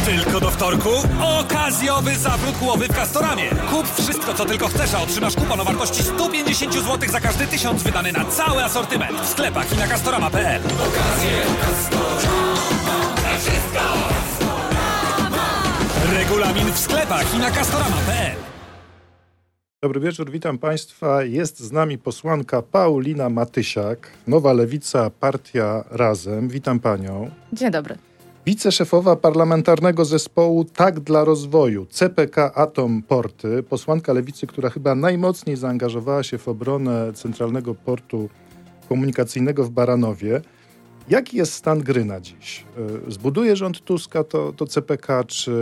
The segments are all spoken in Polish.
Tylko do wtorku okazjowy zawrót głowy w Castoramie. Kup wszystko, co tylko chcesz, a otrzymasz kupon o wartości 150 zł za każdy 1000 wydany na cały asortyment w sklepach i na castorama.pl. Okazje Castorama, na wszystko! Regulamin w sklepach i na castorama.pl. Dobry wieczór, witam Państwa. Jest z nami posłanka Paulina Matysiak, Nowa Lewica, Partia Razem. Witam Panią. Dzień dobry. Wiceszefowa Parlamentarnego Zespołu Tak dla Rozwoju, CPK Atom Porty, posłanka Lewicy, która chyba najmocniej zaangażowała się w obronę Centralnego Portu Komunikacyjnego w Baranowie. Jaki jest stan gry na dziś? Zbuduje rząd Tuska to CPK,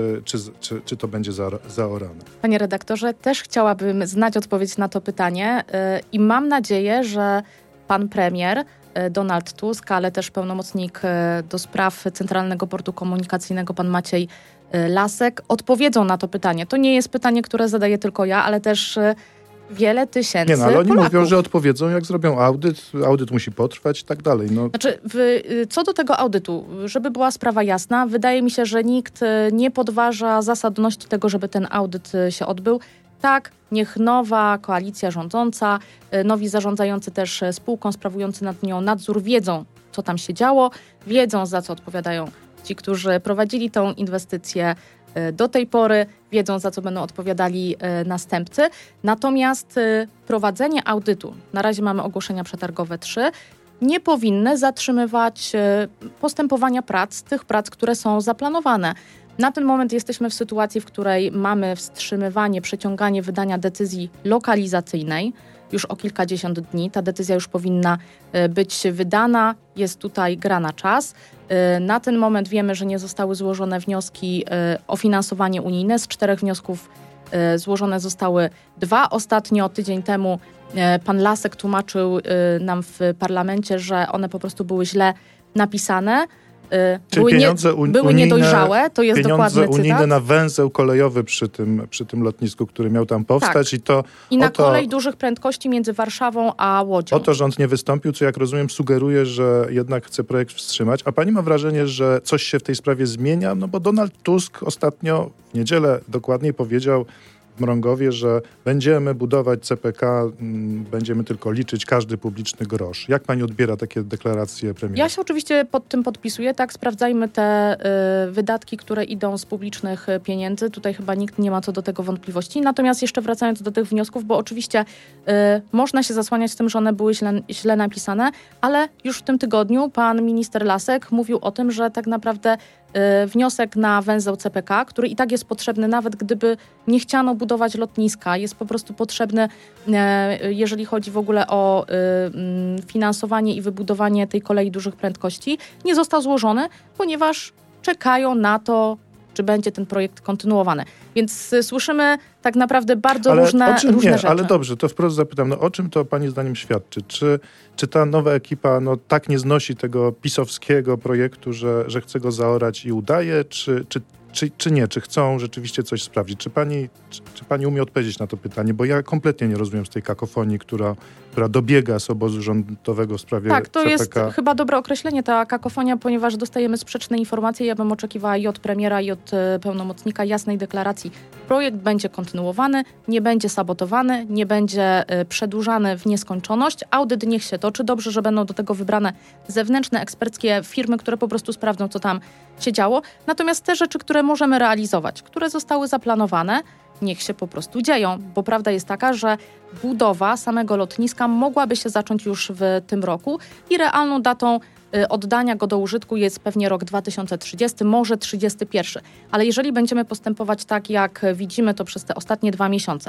czy to będzie zaorane? Panie redaktorze, też chciałabym znać odpowiedź na to pytanie i mam nadzieję, że pan premier Donald Tusk, ale też pełnomocnik do spraw Centralnego Portu Komunikacyjnego, pan Maciej Lasek, odpowiedzą na to pytanie. To nie jest pytanie, które zadaję tylko ja, ale też wiele tysięcy Nie, no, ale oni Polaków. mówią, że odpowiedzą, jak zrobią audyt musi potrwać i tak dalej. No. Znaczy, co do tego audytu, żeby była sprawa jasna, wydaje mi się, że nikt nie podważa zasadności tego, żeby ten audyt się odbył. Tak, niech nowa koalicja rządząca, nowi zarządzający też spółką, sprawujący nad nią nadzór, wiedzą, co tam się działo, wiedzą, za co odpowiadają ci, którzy prowadzili tą inwestycję do tej pory, wiedzą, za co będą odpowiadali następcy. Natomiast prowadzenie audytu, na razie mamy ogłoszenia przetargowe 3, nie powinny zatrzymywać postępowania prac, tych prac, które są zaplanowane. Na ten moment jesteśmy w sytuacji, w której mamy wstrzymywanie, przeciąganie wydania decyzji lokalizacyjnej już o kilkadziesiąt dni. Ta decyzja już powinna być wydana, jest tutaj gra na czas. Na ten moment wiemy, że nie zostały złożone wnioski o finansowanie unijne. Z 4 wniosków złożone zostały 2. Ostatnio, tydzień temu, pan Lasek tłumaczył nam w parlamencie, że one po prostu były źle napisane. Czyli były niedojrzałe, to jest dokładny cytat. Unijne na węzeł kolejowy przy tym lotnisku, który miał tam powstać. Tak. I na kolej dużych prędkości między Warszawą a Łodzią. O to rząd nie wystąpił, co jak rozumiem sugeruje, że jednak chce projekt wstrzymać. A pani ma wrażenie, że coś się w tej sprawie zmienia? No bo Donald Tusk ostatnio, w niedzielę dokładniej, powiedział w Mrągowie, że będziemy budować CPK, będziemy tylko liczyć każdy publiczny grosz. Jak pani odbiera takie deklaracje premiera? Ja się oczywiście pod tym podpisuję. Tak, sprawdzajmy te wydatki, które idą z publicznych pieniędzy. Tutaj chyba nikt nie ma co do tego wątpliwości. Natomiast jeszcze wracając do tych wniosków, bo oczywiście można się zasłaniać tym, że one były źle napisane, ale już w tym tygodniu pan minister Lasek mówił o tym, że tak naprawdę wniosek na węzeł CPK, który i tak jest potrzebny, nawet gdyby nie chciano budować lotniska, jest po prostu potrzebny, jeżeli chodzi w ogóle o finansowanie i wybudowanie tej kolei dużych prędkości, nie został złożony, ponieważ czekają na to, czy będzie ten projekt kontynuowany. Więc słyszymy tak naprawdę bardzo różne rzeczy. Ale dobrze, to wprost zapytam, o czym to pani zdaniem świadczy? Czy ta nowa ekipa tak nie znosi tego pisowskiego projektu, że chce go zaorać i udaje, czy nie? Czy chcą rzeczywiście coś sprawdzić? Czy pani umie odpowiedzieć na to pytanie? Bo ja kompletnie nie rozumiem z tej kakofonii, która dobiega z obozu rządowego w sprawie Tak, to CPK. jest chyba dobre określenie, ta kakofonia, ponieważ dostajemy sprzeczne informacje. Ja bym oczekiwała i od premiera, i od pełnomocnika jasnej deklaracji. Projekt będzie kontynuowany, nie będzie sabotowany, nie będzie przedłużany w nieskończoność. Audyt niech się toczy. Dobrze, że będą do tego wybrane zewnętrzne, eksperckie firmy, które po prostu sprawdzą, co tam się działo. Natomiast te rzeczy, które możemy realizować, które zostały zaplanowane, niech się po prostu dzieją, bo prawda jest taka, że budowa samego lotniska mogłaby się zacząć już w tym roku i realną datą oddania go do użytku jest pewnie rok 2030, może 31. Ale jeżeli będziemy postępować tak, jak widzimy to przez te ostatnie 2 miesiące,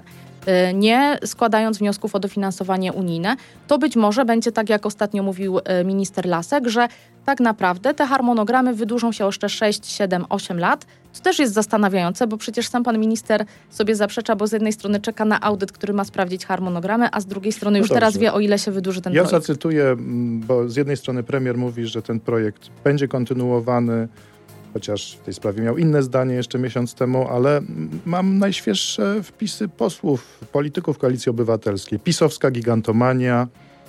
nie składając wniosków o dofinansowanie unijne, to być może będzie tak, jak ostatnio mówił minister Lasek, że tak naprawdę te harmonogramy wydłużą się jeszcze 6, 7, 8 lat, co też jest zastanawiające, bo przecież sam pan minister sobie zaprzecza, bo z jednej strony czeka na audyt, który ma sprawdzić harmonogramy, a z drugiej strony już teraz wie, o ile się wydłuży ten projekt. Ja zacytuję, bo z jednej strony premier mówi, że ten projekt będzie kontynuowany, chociaż w tej sprawie miał inne zdanie jeszcze miesiąc temu, ale mam najświeższe wpisy posłów, polityków Koalicji Obywatelskiej. Pisowska gigantomania,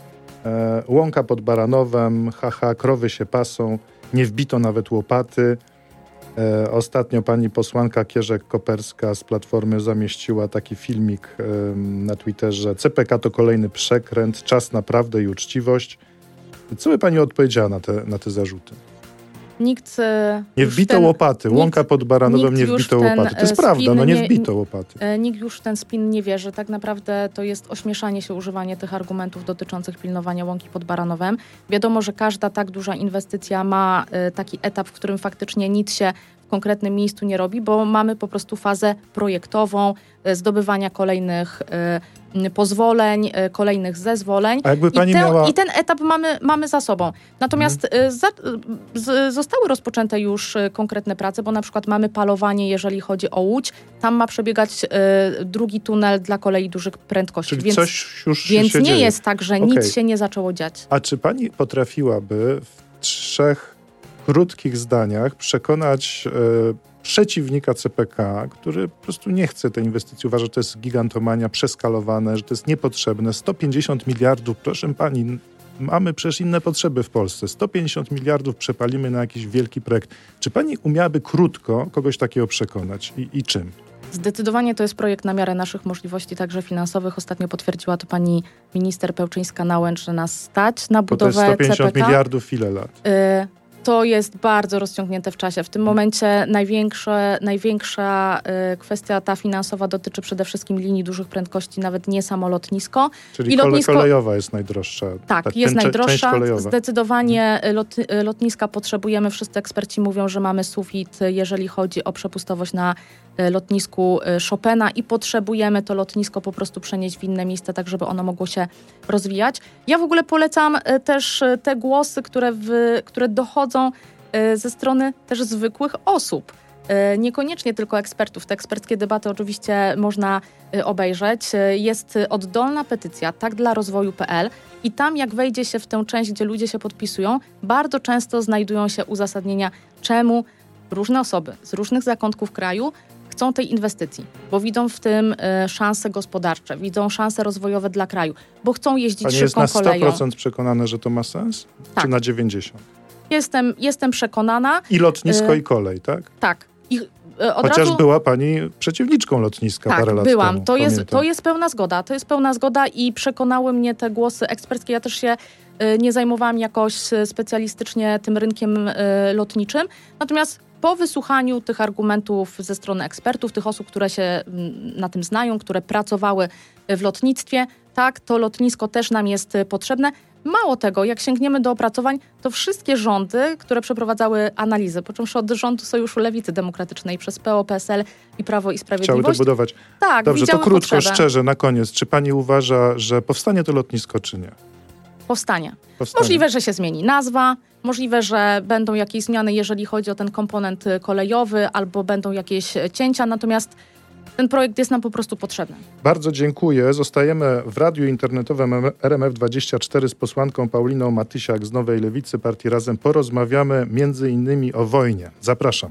łąka pod Baranowem, haha, krowy się pasą, nie wbito nawet łopaty. Ostatnio pani posłanka Kierzek-Koperska z Platformy zamieściła taki filmik na Twitterze. CPK to kolejny przekręt, czas na prawdę i uczciwość. Co by pani odpowiedziała na te zarzuty? Nikt nie wbito łopaty. Łąka pod Baranowem nie wbito łopaty. To jest prawda, nie wbito łopaty. Nikt już w ten spin nie wierzy. Tak naprawdę to jest ośmieszanie się, używanie tych argumentów dotyczących pilnowania Łąki pod Baranowem. Wiadomo, że każda tak duża inwestycja ma taki etap, w którym faktycznie nic się w konkretnym miejscu nie robi, bo mamy po prostu fazę projektową, zdobywania kolejnych pozwoleń, kolejnych zezwoleń. A jakby pani I ten etap mamy za sobą. Natomiast zostały rozpoczęte już konkretne prace, bo na przykład mamy palowanie, jeżeli chodzi o Łódź. Tam ma przebiegać drugi tunel dla kolei dużych prędkości. Czyli coś już się nie dzieje. Jest tak, że nic się nie zaczęło dziać. A czy pani potrafiłaby w 3 krótkich zdaniach przekonać przeciwnika CPK, który po prostu nie chce tej inwestycji, uważa, że to jest gigantomania, przeskalowane, że to jest niepotrzebne. 150 miliardów, proszę pani, mamy przecież inne potrzeby w Polsce. 150 miliardów przepalimy na jakiś wielki projekt. Czy pani umiałaby krótko kogoś takiego przekonać i czym? Zdecydowanie to jest projekt na miarę naszych możliwości, także finansowych. Ostatnio potwierdziła to pani minister Pełczyńska-Nałęcz, że nas stać na budowę CPK. To jest 150 miliardów ile lat? To jest bardzo rozciągnięte w czasie. W tym momencie największa kwestia ta finansowa dotyczy przede wszystkim linii dużych prędkości, nawet nie samo lotnisko. Czyli kolejowa jest najdroższa. Tak, jest najdroższa. Zdecydowanie lotniska potrzebujemy. Wszyscy eksperci mówią, że mamy sufit, jeżeli chodzi o przepustowość na lotnisku Chopina i potrzebujemy to lotnisko po prostu przenieść w inne miejsce, tak żeby ono mogło się rozwijać. Ja w ogóle polecam też te głosy, które dochodzą ze strony też zwykłych osób. Niekoniecznie tylko ekspertów. Te eksperckie debaty oczywiście można obejrzeć. Jest oddolna petycja takdlarozwoju.pl i tam jak wejdzie się w tę część, gdzie ludzie się podpisują, bardzo często znajdują się uzasadnienia, czemu różne osoby z różnych zakątków kraju chcą tej inwestycji, bo widzą w tym szanse gospodarcze, widzą szanse rozwojowe dla kraju, bo chcą jeździć szybką koleją. Pani jest na 100% przekonana, że to ma sens? Tak. Czy na 90%? Jestem przekonana. I lotnisko, i kolej, tak? Tak. Chociaż była pani przeciwniczką lotniska parę lat byłam. temu. To jest pełna zgoda. To jest pełna zgoda i przekonały mnie te głosy eksperckie. Ja też się nie zajmowałam jakoś specjalistycznie tym rynkiem lotniczym. Natomiast po wysłuchaniu tych argumentów ze strony ekspertów, tych osób, które się na tym znają, które pracowały w lotnictwie, tak, to lotnisko też nam jest potrzebne. Mało tego, jak sięgniemy do opracowań, to wszystkie rządy, które przeprowadzały analizy, począwszy od rządu Sojuszu Lewicy Demokratycznej przez PO, PSL i Prawo i Sprawiedliwość. Chciały to budować. Tak, dobrze, to krótko, potrzebę. Szczerze, na koniec. Czy pani uważa, że powstanie to lotnisko, czy nie? Powstanie. Możliwe, że się zmieni nazwa, możliwe, że będą jakieś zmiany, jeżeli chodzi o ten komponent kolejowy, albo będą jakieś cięcia, natomiast ten projekt jest nam po prostu potrzebny. Bardzo dziękuję. Zostajemy w radiu internetowym RMF24 z posłanką Pauliną Matysiak z Nowej Lewicy, partii Razem. Porozmawiamy między innymi o wojnie. Zapraszam.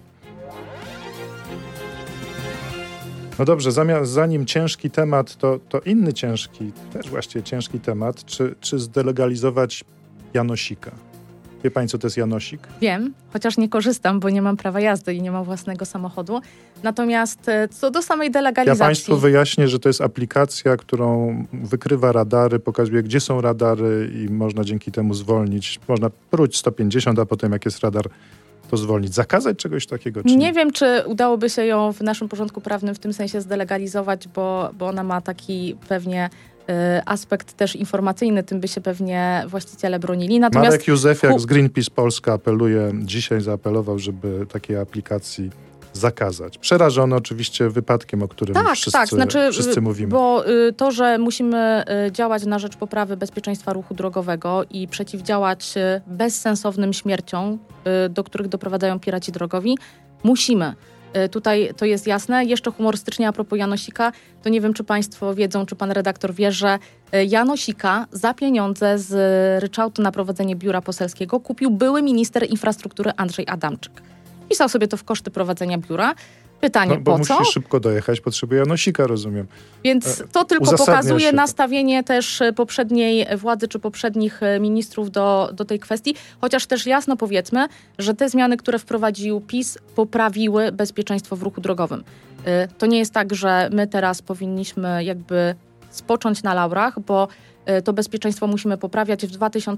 No dobrze, zanim ciężki temat, to inny ciężki, też właściwie ciężki temat, czy zdelegalizować Janosika? Wie pani, co to jest Janosik? Wiem, chociaż nie korzystam, bo nie mam prawa jazdy i nie mam własnego samochodu. Natomiast co do samej delegalizacji... Ja państwu wyjaśnię, że to jest aplikacja, którą wykrywa radary, pokazuje, gdzie są radary i można dzięki temu zwolnić. Można próć 150, a potem jak jest radar, to zwolnić. Zakazać czegoś takiego? Czy nie wiem, czy udałoby się ją w naszym porządku prawnym w tym sensie zdelegalizować, bo ona ma taki pewnie aspekt też informacyjny, tym by się pewnie właściciele bronili. Natomiast Marek Józefiak z Greenpeace Polska zaapelował, żeby takiej aplikacji zakazać. Przerażony oczywiście wypadkiem, o którym wszyscy mówimy. Bo to, że musimy działać na rzecz poprawy bezpieczeństwa ruchu drogowego i przeciwdziałać bezsensownym śmierciom, do których doprowadzają piraci drogowi, musimy. Tutaj to jest jasne. Jeszcze humorystycznie a propos Janosika, to nie wiem, czy państwo wiedzą, czy pan redaktor wie, że Janosika za pieniądze z ryczałtu na prowadzenie biura poselskiego kupił były minister infrastruktury Andrzej Adamczyk. Pisał sobie to w koszty prowadzenia biura. Pytanie, bo po co? musi szybko dojechać, potrzebuje Janosika, rozumiem. Więc to tylko pokazuje nastawienie też poprzedniej władzy czy poprzednich ministrów do tej kwestii. Chociaż też jasno powiedzmy, że te zmiany, które wprowadził PiS, poprawiły bezpieczeństwo w ruchu drogowym. To nie jest tak, że my teraz powinniśmy jakby spocząć na laurach, bo to bezpieczeństwo musimy poprawiać. W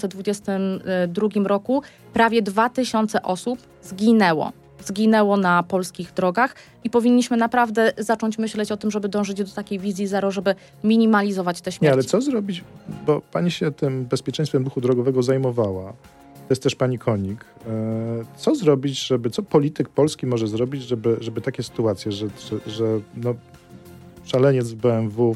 2022 roku prawie 2000 osób zginęło na polskich drogach i powinniśmy naprawdę zacząć myśleć o tym, żeby dążyć do takiej wizji zero, żeby minimalizować te śmierci. Nie, ale co zrobić, bo pani się tym bezpieczeństwem ruchu drogowego zajmowała. To jest też pani Konik. Co zrobić, co polityk polski może zrobić, żeby takie sytuacje, że no, szaleniec w BMW,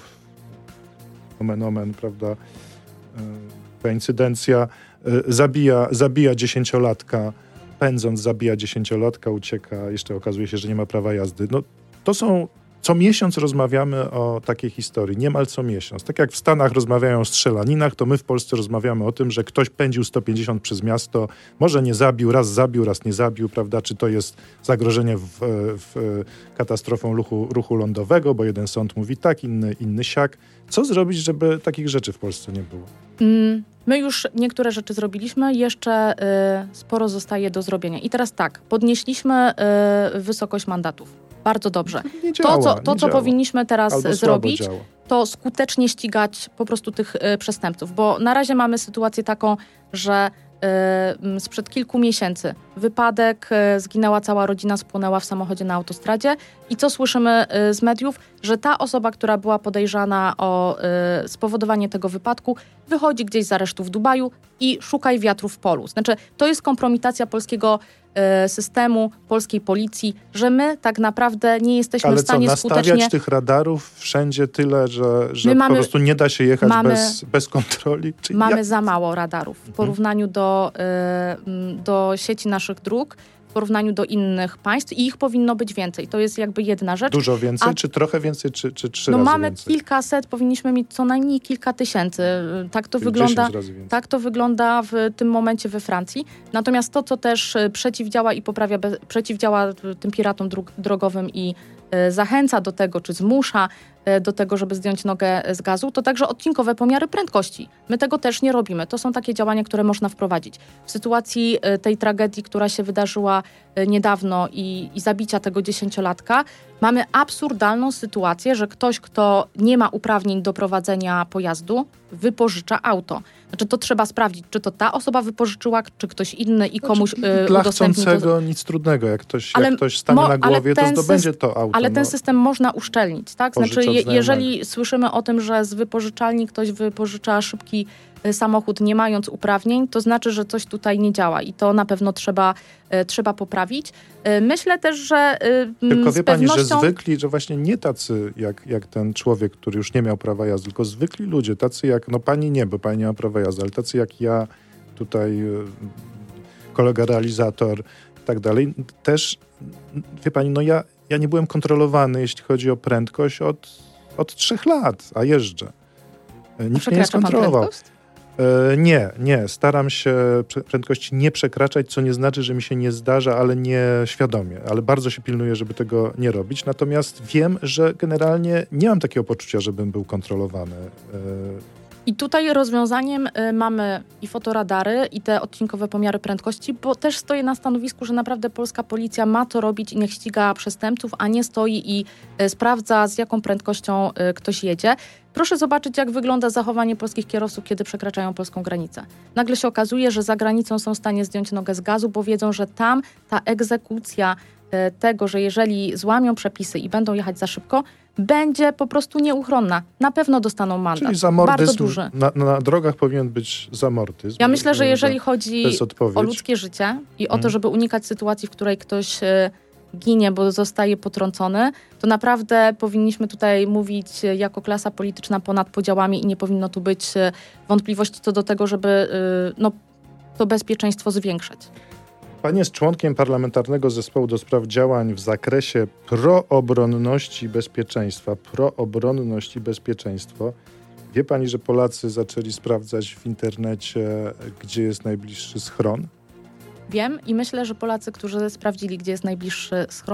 omen, prawda, koincydencja, zabija 10-latka, pędząc zabija 10-latka, ucieka, jeszcze okazuje się, że nie ma prawa jazdy. No, to są, co miesiąc rozmawiamy o takiej historii, niemal co miesiąc. Tak jak w Stanach rozmawiają o strzelaninach, to my w Polsce rozmawiamy o tym, że ktoś pędził 150 przez miasto, może nie zabił, raz nie zabił, prawda, czy to jest zagrożenie w katastrofą ruchu lądowego, bo jeden sąd mówi tak, inny siak. Co zrobić, żeby takich rzeczy w Polsce nie było? My już niektóre rzeczy zrobiliśmy, jeszcze sporo zostaje do zrobienia. I teraz tak, podnieśliśmy wysokość mandatów. Bardzo dobrze. Co powinniśmy teraz zrobić, to skutecznie ścigać po prostu tych przestępców. Bo na razie mamy sytuację taką, że sprzed kilku miesięcy wypadek, zginęła cała rodzina, spłonęła w samochodzie na autostradzie i co słyszymy z mediów, że ta osoba, która była podejrzana o spowodowanie tego wypadku, wychodzi gdzieś z aresztu w Dubaju i szukaj wiatru w polu. Znaczy, to jest kompromitacja polskiego systemu, polskiej policji, że my tak naprawdę nie jesteśmy w stanie skutecznie... nastawiać tych radarów wszędzie tyle, że po prostu nie da się jechać bez kontroli? Mamy za mało radarów w porównaniu do sieci naszych dróg, w porównaniu do innych państw i ich powinno być więcej. To jest jakby jedna rzecz. Dużo więcej, czy trochę więcej, czy 3 razy więcej? Mamy kilkaset, powinniśmy mieć co najmniej kilka tysięcy. Tak to wygląda w tym momencie we Francji. Natomiast to, co też przeciwdziała i przeciwdziała tym piratom drogowym i zachęca do tego, czy zmusza do tego, żeby zdjąć nogę z gazu, to także odcinkowe pomiary prędkości. My tego też nie robimy. To są takie działania, które można wprowadzić. W sytuacji tej tragedii, która się wydarzyła niedawno i zabicia tego 10-latka, mamy absurdalną sytuację, że ktoś, kto nie ma uprawnień do prowadzenia pojazdu, wypożycza auto. Znaczy to trzeba sprawdzić, czy to ta osoba wypożyczyła, czy ktoś inny i komuś dla udostępnił chcącego nic trudnego. Jak ktoś stanie na głowie, to zdobędzie to auto. Ale ten system można uszczelnić, tak? Znaczy jeżeli słyszymy o tym, że z wypożyczalni ktoś wypożycza szybki samochód nie mając uprawnień, to znaczy, że coś tutaj nie działa i to na pewno trzeba poprawić. Myślę też, że tylko wie pani, że zwykli, że właśnie nie tacy jak ten człowiek, który już nie miał prawa jazdy, tylko zwykli ludzie, tacy jak, no pani nie, bo pani nie ma prawa jazdy, ale tacy jak ja, tutaj kolega realizator i tak dalej, też, wie pani, no ja nie byłem kontrolowany, jeśli chodzi o prędkość od 3 lat, a jeżdżę. Nikt mnie nie skontrolował. Nie. Staram się prędkości nie przekraczać, co nie znaczy, że mi się nie zdarza, ale nie świadomie. Ale bardzo się pilnuję, żeby tego nie robić. Natomiast wiem, że generalnie nie mam takiego poczucia, żebym był kontrolowany. I tutaj rozwiązaniem mamy i fotoradary, i te odcinkowe pomiary prędkości, bo też stoję na stanowisku, że naprawdę polska policja ma to robić i niech ściga przestępców, a nie stoi i sprawdza, z jaką prędkością ktoś jedzie. Proszę zobaczyć, jak wygląda zachowanie polskich kierowców, kiedy przekraczają polską granicę. Nagle się okazuje, że za granicą są w stanie zdjąć nogę z gazu, bo wiedzą, że tam ta egzekucja tego, że jeżeli złamią przepisy i będą jechać za szybko, będzie po prostu nieuchronna. Na pewno dostaną mandat. Czyli zamordyzm, bardzo duży. Na drogach powinien być zamordyzm. Ja myślę, że jeżeli chodzi o ludzkie życie i o to, żeby unikać sytuacji, w której ktoś ginie, bo zostaje potrącony, to naprawdę powinniśmy tutaj mówić jako klasa polityczna ponad podziałami i nie powinno tu być wątpliwości co do tego, żeby to bezpieczeństwo zwiększać. Pani jest członkiem Parlamentarnego Zespołu do Spraw Działań w zakresie proobronności i bezpieczeństwa. Proobronność i bezpieczeństwo. Wie pani, że Polacy zaczęli sprawdzać w internecie, gdzie jest najbliższy schron? Wiem i myślę, że Polacy, którzy sprawdzili, gdzie jest najbliższy schron,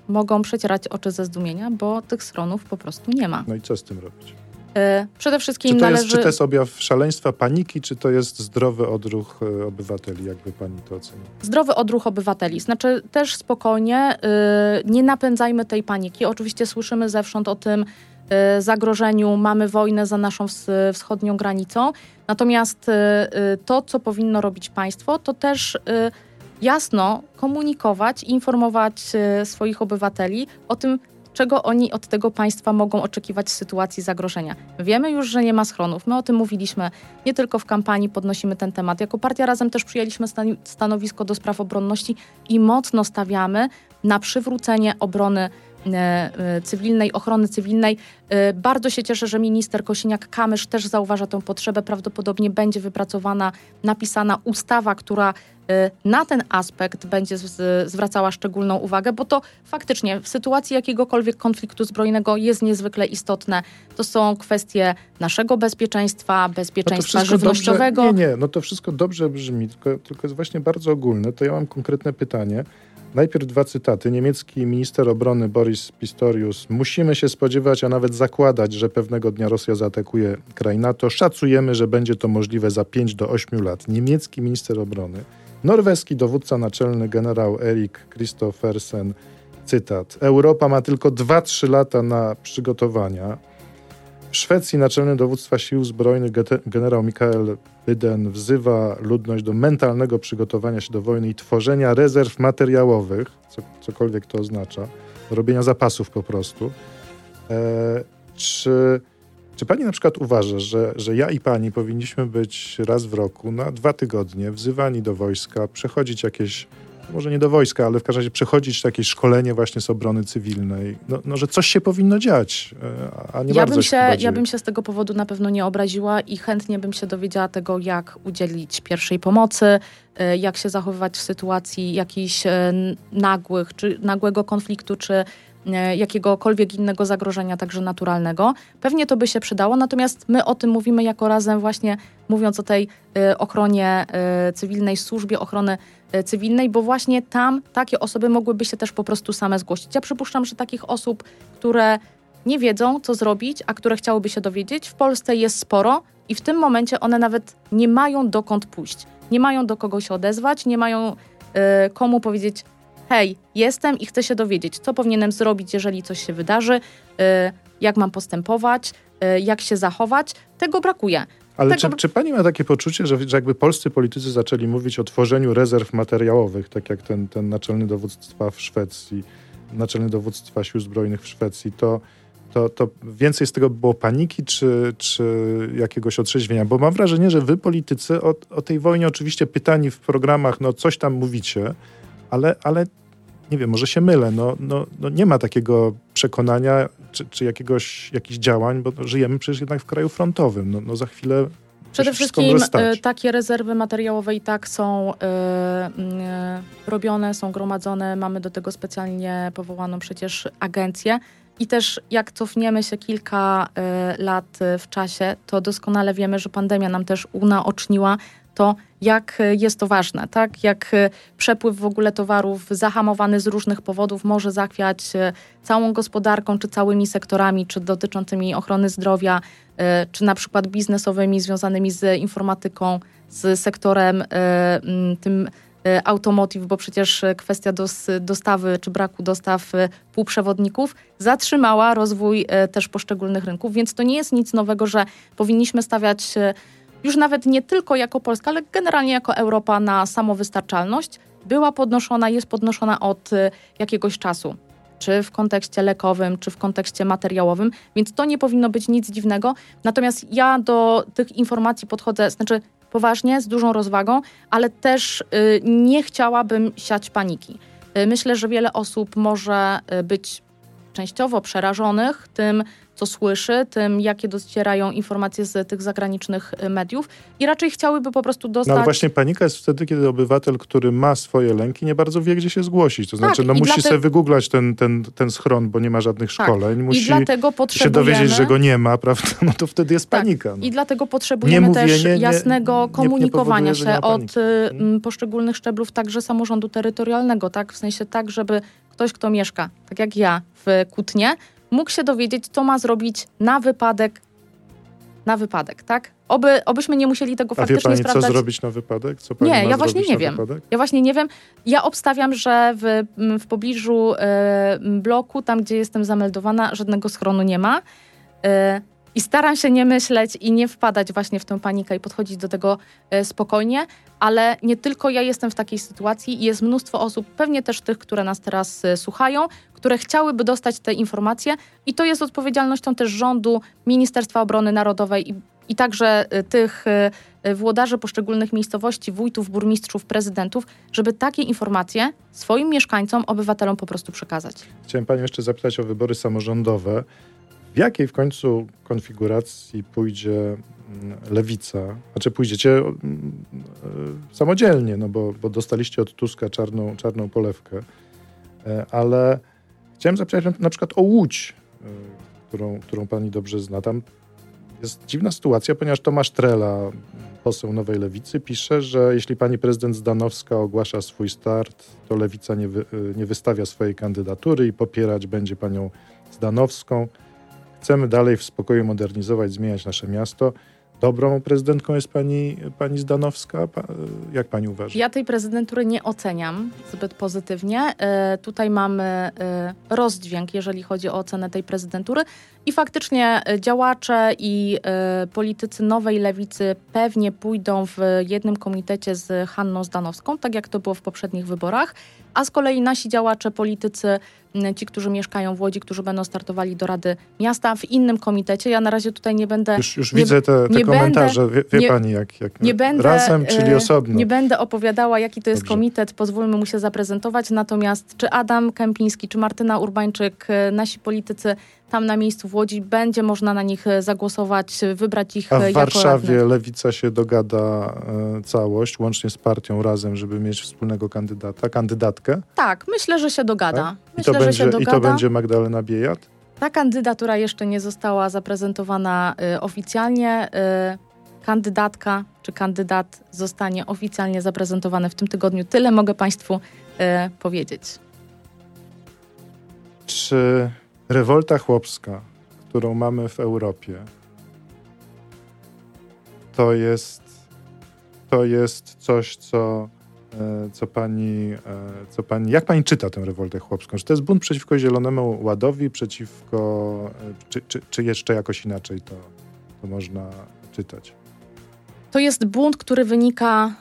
mogą przecierać oczy ze zdumienia, bo tych schronów po prostu nie ma. No i co z tym robić? Przede wszystkim Czy to jest objaw szaleństwa, paniki, czy to jest zdrowy odruch obywateli? Jakby pani to oceni? Zdrowy odruch obywateli. Znaczy też spokojnie, nie napędzajmy tej paniki. Oczywiście słyszymy zewsząd o tym zagrożeniu, mamy wojnę za naszą wschodnią granicą. Natomiast to, co powinno robić państwo, to też jasno komunikować, informować swoich obywateli o tym, czego oni od tego państwa mogą oczekiwać w sytuacji zagrożenia. Wiemy już, że nie ma schronów. My o tym mówiliśmy nie tylko w kampanii, podnosimy ten temat. Jako partia Razem też przyjęliśmy stanowisko do spraw obronności i mocno stawiamy na przywrócenie obrony cywilnej, ochrony cywilnej. Bardzo się cieszę, że minister Kosiniak-Kamysz też zauważa tę potrzebę. Prawdopodobnie będzie wypracowana, napisana ustawa, która na ten aspekt będzie zwracała szczególną uwagę, bo to faktycznie w sytuacji jakiegokolwiek konfliktu zbrojnego jest niezwykle istotne. To są kwestie naszego bezpieczeństwa, bezpieczeństwa żywnościowego. Dobrze, no to wszystko dobrze brzmi, tylko jest właśnie bardzo ogólne. To ja mam konkretne pytanie. Najpierw 2 cytaty. Niemiecki minister obrony Boris Pistorius. Musimy się spodziewać, a nawet zakładać, że pewnego dnia Rosja zaatakuje kraj NATO. Szacujemy, że będzie to możliwe za 5 do 8 lat. Niemiecki minister obrony. Norweski dowódca naczelny generał Erik Kristoffersen. Cytat. Europa ma tylko 2-3 lata na przygotowania. W Szwecji naczelny dowództwa sił zbrojnych generał Mikael Bydden wzywa ludność do mentalnego przygotowania się do wojny i tworzenia rezerw materiałowych, cokolwiek to oznacza, robienia zapasów po prostu. Czy pani na przykład uważa, że ja i pani powinniśmy być raz w roku na 2 tygodnie wzywani do wojska, przechodzić jakieś, może nie do wojska, ale w każdym razie przechodzić jakieś szkolenie właśnie z obrony cywilnej, no że coś się powinno dziać, a nie bardzo się chyba dzieje. Ja bym się z tego powodu na pewno nie obraziła i chętnie bym się dowiedziała tego, jak udzielić pierwszej pomocy, jak się zachowywać w sytuacji jakichś nagłego konfliktu, czy jakiegokolwiek innego zagrożenia, także naturalnego. Pewnie to by się przydało, natomiast my o tym mówimy jako Razem właśnie mówiąc o tej ochronie cywilnej, służbie ochrony cywilnej, bo właśnie tam takie osoby mogłyby się też po prostu same zgłosić. Ja przypuszczam, że takich osób, które nie wiedzą, co zrobić, a które chciałyby się dowiedzieć, w Polsce jest sporo i w tym momencie one nawet nie mają dokąd pójść. Nie mają do kogo się odezwać, nie mają komu powiedzieć: hej, jestem i chcę się dowiedzieć, co powinienem zrobić, jeżeli coś się wydarzy, jak mam postępować, jak się zachować. Tego brakuje. Ale czy pani ma takie poczucie, że jakby polscy politycy zaczęli mówić o tworzeniu rezerw materiałowych, tak jak ten naczelny dowództwa w Szwecji, naczelny dowództwa sił zbrojnych w Szwecji, to więcej z tego było paniki, czy jakiegoś otrzeźwienia? Bo mam wrażenie, że wy politycy o tej wojnie oczywiście pytani w programach, no coś tam mówicie, ale nie wiem, może się mylę, no nie ma takiego przekonania czy jakichś działań, bo żyjemy przecież jednak w kraju frontowym. No za chwilę przede wszystkim takie rezerwy materiałowe i tak są robione, są gromadzone. Mamy do tego specjalnie powołaną przecież agencję. I też jak cofniemy się kilka lat w czasie, to doskonale wiemy, że pandemia nam też unaoczniła to, jak jest to ważne, tak? Jak przepływ w ogóle towarów zahamowany z różnych powodów może zachwiać całą gospodarką, czy całymi sektorami, czy dotyczącymi ochrony zdrowia, czy na przykład biznesowymi, związanymi z informatyką, z sektorem tym automotive, bo przecież kwestia dostawy czy braku dostaw półprzewodników zatrzymała rozwój też poszczególnych rynków, więc to nie jest nic nowego, że powinniśmy stawiać już nawet nie tylko jako Polska, ale generalnie jako Europa na samowystarczalność. Była podnoszona, jest podnoszona od jakiegoś czasu, czy w kontekście lekowym, czy w kontekście materiałowym, więc to nie powinno być nic dziwnego. Natomiast ja do tych informacji podchodzę, poważnie, z dużą rozwagą, ale też nie chciałabym siać paniki. Myślę, że wiele osób może być częściowo przerażonych tym, co słyszy, tym, jakie docierają informacje z tych zagranicznych mediów i raczej chciałyby po prostu dostać... No ale właśnie panika jest wtedy, kiedy obywatel, który ma swoje lęki, nie bardzo wie, gdzie się zgłosić. To znaczy, musi sobie wygooglać ten schron, bo nie ma żadnych szkoleń. Musi się dowiedzieć, że go nie ma, prawda? No to wtedy jest panika. No. I dlatego potrzebujemy też jasnego komunikowania się od poszczególnych szczeblów, także samorządu terytorialnego, tak? W sensie tak, żeby ktoś, kto mieszka, tak jak ja, w Kutnie, mógł się dowiedzieć, co ma zrobić na wypadek, tak? Obyśmy nie musieli tego faktycznie sprawdzać. A wie pani, co zrobić na wypadek? Co pani nie, ma ja właśnie nie wiem. Wypadek? Ja właśnie nie wiem. Ja obstawiam, że w pobliżu bloku, tam gdzie jestem zameldowana, żadnego schronu nie ma. I staram się nie myśleć i nie wpadać właśnie w tę panikę i podchodzić do tego spokojnie, ale nie tylko ja jestem w takiej sytuacji. Jest mnóstwo osób, pewnie też tych, które nas teraz słuchają, które chciałyby dostać te informacje i to jest odpowiedzialnością też rządu, Ministerstwa Obrony Narodowej i także tych włodarzy poszczególnych miejscowości, wójtów, burmistrzów, prezydentów, żeby takie informacje swoim mieszkańcom, obywatelom po prostu przekazać. Chciałem panią jeszcze zapytać o wybory samorządowe. W jakiej w końcu konfiguracji pójdzie Lewica? Znaczy pójdziecie samodzielnie, no bo dostaliście od Tuska czarną polewkę. Ale chciałem zapytać na przykład o Łódź, którą pani dobrze zna. Tam jest dziwna sytuacja, ponieważ Tomasz Trela, poseł Nowej Lewicy, pisze, że jeśli pani prezydent Zdanowska ogłasza swój start, to Lewica nie wystawia swojej kandydatury i popierać będzie panią Zdanowską. Chcemy dalej w spokoju modernizować, zmieniać nasze miasto. Dobrą prezydentką jest pani Zdanowska? Jak pani uważa? Ja tej prezydentury nie oceniam zbyt pozytywnie. Tutaj mamy rozdźwięk, jeżeli chodzi o ocenę tej prezydentury. I faktycznie działacze i politycy Nowej Lewicy pewnie pójdą w jednym komitecie z Hanną Zdanowską, tak jak to było w poprzednich wyborach. A z kolei nasi działacze, politycy, ci, którzy mieszkają w Łodzi, którzy będą startowali do Rady Miasta w innym komitecie. Ja na razie tutaj nie będę... Już widzę te komentarze. Wie pani, jak nie będę, razem, czyli osobno. Nie będę opowiadała, jaki to jest komitet. Pozwólmy mu się zaprezentować. Natomiast czy Adam Kępiński, czy Martyna Urbańczyk, nasi politycy tam na miejscu w Łodzi, będzie można na nich zagłosować, wybrać ich jako radnych. A w Warszawie radnych. Lewica się dogada całość, łącznie z partią Razem, żeby mieć wspólnego kandydatkę? Tak, myślę, że się dogada. Tak? Myślę, I to będzie Magdalena Biejat? Ta kandydatura jeszcze nie została zaprezentowana oficjalnie. Kandydatka czy kandydat zostanie oficjalnie zaprezentowany w tym tygodniu. Tyle mogę państwu powiedzieć. Czy rewolta chłopska, którą mamy w Europie, to jest coś, co pani, jak pani czyta tę rewoltę chłopską? Czy to jest bunt przeciwko Zielonemu Ładowi, czy jeszcze jakoś inaczej to można czytać? To jest bunt, który wynika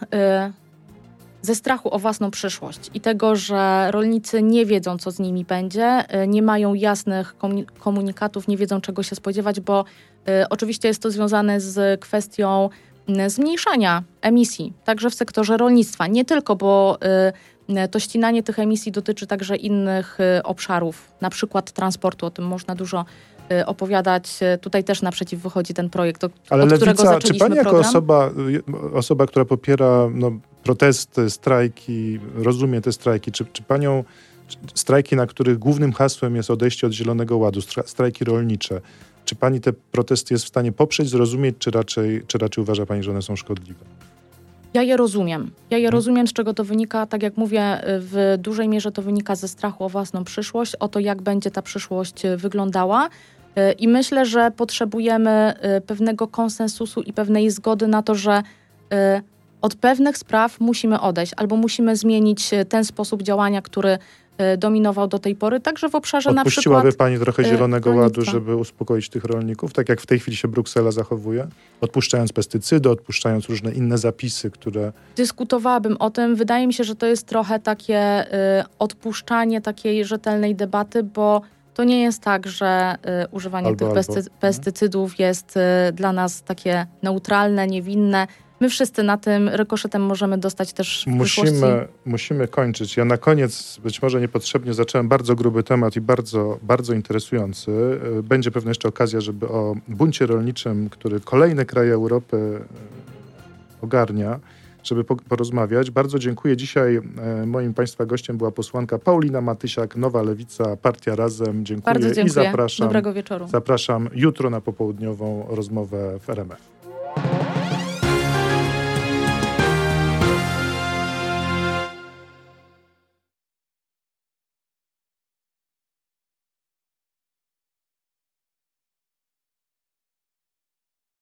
ze strachu o własną przyszłość i tego, że rolnicy nie wiedzą, co z nimi będzie, nie mają jasnych komunikatów, nie wiedzą, czego się spodziewać, bo oczywiście jest to związane z kwestią zmniejszania emisji, także w sektorze rolnictwa. Nie tylko, bo to ścinanie tych emisji dotyczy także innych obszarów, na przykład transportu, o tym można dużo opowiadać. Tutaj też naprzeciw wychodzi ten projekt, od którego zaczęliśmy czy pani jako program. osoba, która popiera protesty, strajki, rozumie te strajki, czy panią strajki, na których głównym hasłem jest odejście od Zielonego Ładu, strajki rolnicze, czy pani te protesty jest w stanie poprzeć, zrozumieć, czy raczej uważa pani, że one są szkodliwe? Ja je rozumiem. Rozumiem, z czego to wynika. Tak jak mówię, w dużej mierze to wynika ze strachu o własną przyszłość, o to, jak będzie ta przyszłość wyglądała. I myślę, że potrzebujemy pewnego konsensusu i pewnej zgody na to, że od pewnych spraw musimy odejść albo musimy zmienić ten sposób działania, który dominował do tej pory, także w obszarze na przykład Odpuściłaby pani trochę Zielonego rolnictwa. Ładu, żeby uspokoić tych rolników, tak jak w tej chwili się Bruksela zachowuje? Odpuszczając pestycydy, odpuszczając różne inne zapisy, które... Dyskutowałabym o tym. Wydaje mi się, że to jest trochę takie odpuszczanie takiej rzetelnej debaty, bo to nie jest tak, że używanie tych pestycydów jest dla nas takie neutralne, niewinne. My wszyscy na tym rykoszetem możemy dostać też w przyszłości. Musimy kończyć. Ja na koniec, być może niepotrzebnie, zacząłem bardzo gruby temat i bardzo, bardzo interesujący. Będzie pewnie jeszcze okazja, żeby o buncie rolniczym, który kolejne kraje Europy ogarnia, żeby porozmawiać. Bardzo dziękuję. Dzisiaj moim państwa gościem była posłanka Paulina Matysiak, Nowa Lewica, Partia Razem. Dziękuję. Bardzo dziękuję. I zapraszam. Dobrego wieczoru. Zapraszam jutro na popołudniową rozmowę w RMF.